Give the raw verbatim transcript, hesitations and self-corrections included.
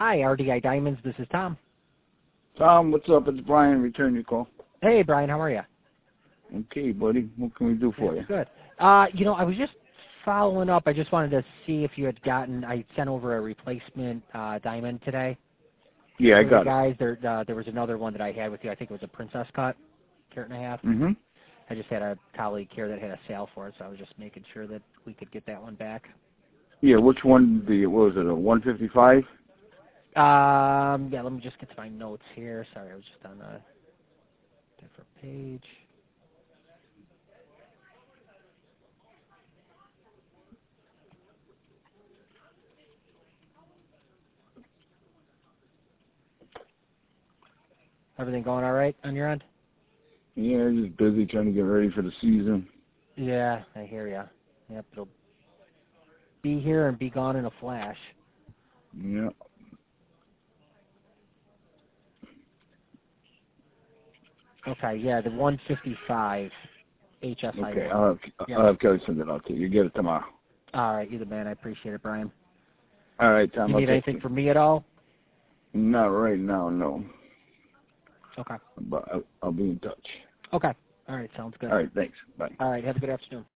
Hi, R D I Diamonds. This is Tom. Tom, what's up? It's Brian. Return your call. Hey, Brian. How are you? Okay, buddy. What can we do for you? Good. Uh, you know, I was just following up. I just wanted to see if you had gotten. I sent over a replacement uh, diamond today. Yeah, I For got the guys, there uh, there was another one that I had with you. I think it was a princess cut, carat and a half. it. Mm-hmm. I just had a colleague here that had a sale for it, so I was just making sure that we could get that one back. Yeah, which one? The what was it? A one fifty-five? Um, yeah, let me just get to my notes here. Sorry, I was just on a different page. Everything going all right on your end? Yeah, just busy trying to get ready for the season. Yeah, I hear ya. Yep, it'll be here and be gone in a flash. Yeah. Okay, yeah, the one fifty-five H S I Okay, one. I'll have, Yep. I'll have Kelly send it out to you. You get it tomorrow. All right, you're the man. I appreciate it, Brian. All right, Tom. You I'll need text anything you. from me at all? Not right now, no. Okay. But I'll, I'll be in touch. Okay. All right, sounds good. All right, thanks. Bye. All right, have a good afternoon.